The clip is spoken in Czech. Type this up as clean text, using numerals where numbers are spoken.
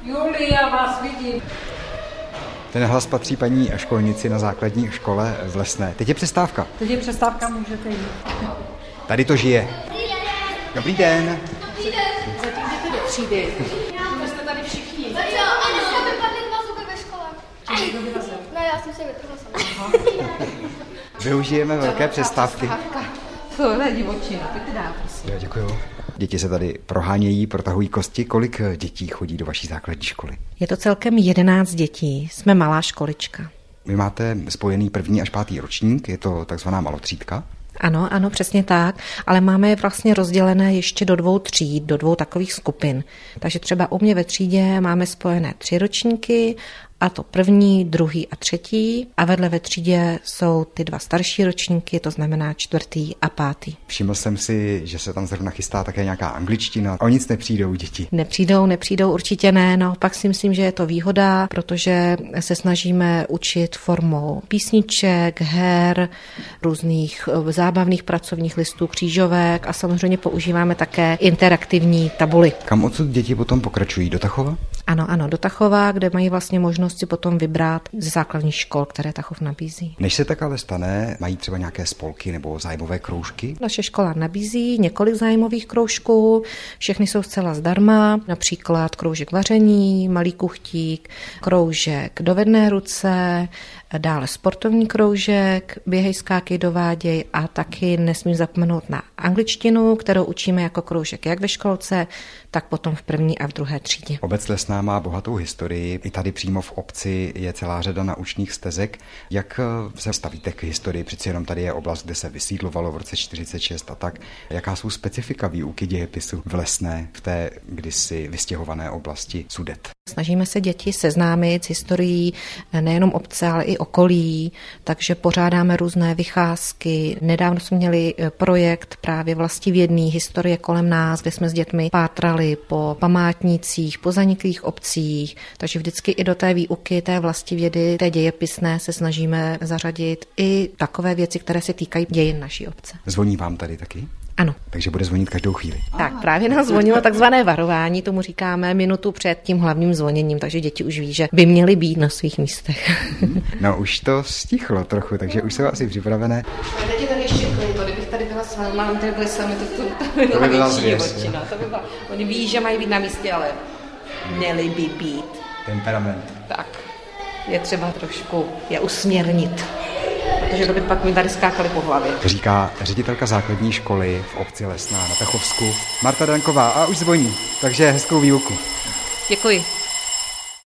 Julie, já vás vidím. Ten hlas patří paní školnici na základní škole v Lesné. Teď je přestávka. Teď je přestávka, můžete jít. Tady to žije. Dobrý den. Zatím jdete do třídy. Vy jste tady všichni. Ano, jsme vypadli 2 zuby ve škole. Kdo vyrazil? No, já jsem si vytrhla sama. Využijeme velké přestávky. Tohle je divočina, tak ty dá, prosím. Jo, děkuju. Děti se tady prohánějí, protahují kosti. Kolik dětí chodí do vaší základní školy? Je to celkem 11 dětí. Jsme malá školička. Vy máte spojený 1. až 5. ročník, je to takzvaná malotřídka? Ano, přesně tak, ale máme je vlastně rozdělené ještě do 2 tříd, do 2 takových skupin. Takže třeba u mě ve třídě máme spojené 3 ročníky, a to 1., 2. a 3. a vedle ve třídě jsou ty 2 starší ročníky, to znamená 4. a 5. Všiml jsem si, že se tam zrovna chystá také nějaká angličtina. O nic nepřijdou děti. Nepřijdou, určitě ne, no pak si myslím, že je to výhoda, protože se snažíme učit formou písniček, her, různých zábavných pracovních listů, křížovek a samozřejmě používáme také interaktivní tabuly. Kam odsud děti potom pokračují? Do Tachova? Ano, do Tachova, kde mají vlastně možnost si potom vybrat ze základních škol, které Tachov nabízí. Než se tak ale stane, mají třeba nějaké spolky nebo zájmové kroužky? Naše škola nabízí několik zájmových kroužků, všechny jsou zcela zdarma, například kroužek vaření, malý kuchtík, kroužek dovedné ruce, dále sportovní kroužek, běhej, skákej, dováděj a taky nesmím zapomenout na angličtinu, kterou učíme jako kroužek jak ve školce, tak potom v 1. a v 2. třídě. Obec Lesná má bohatou historii, i tady přímo v obci je celá řada naučných stezek. Jak se stavíte k historii? Přeci jenom tady je oblast, kde se vysídlovalo v roce 46 a tak. Jaká jsou specifika výuky dějepisu v Lesné, v té kdysi vystěhované oblasti Sudet? Snažíme se děti seznámit s historií nejenom obce, ale i okolí, takže pořádáme různé vycházky. Nedávno jsme měli projekt právě vlastivědný historie kolem nás, kde jsme s dětmi pátrali po památnících, po zaniklých obcích, takže vždycky i do té výuky té vlastivědy, té dějepisné se snažíme zařadit i takové věci, které se týkají dějin naší obce. Zvoní vám tady taky? Ano. Takže bude zvonit každou chvíli. Tak právě nás zvonilo takzvané varování, tomu říkáme minutu před tím hlavním zvoněním, takže děti už ví, že by měly být na svých místech. No už to stichlo trochu, takže už jsou asi připravené. Teď je tady ještě klid, kdybych tady byla s vámi, mám tady byli sami, to by byla divočina. Oni ví, že mají být na místě, ale měli by být. Temperament. Tak, je třeba trošku je usměrnit. Protože to by pak mi tady skákali po hlavě. Říká ředitelka základní školy v obci Lesná na Tachovsku Marta Danková a už zvoní, takže hezkou výuku. Děkuji.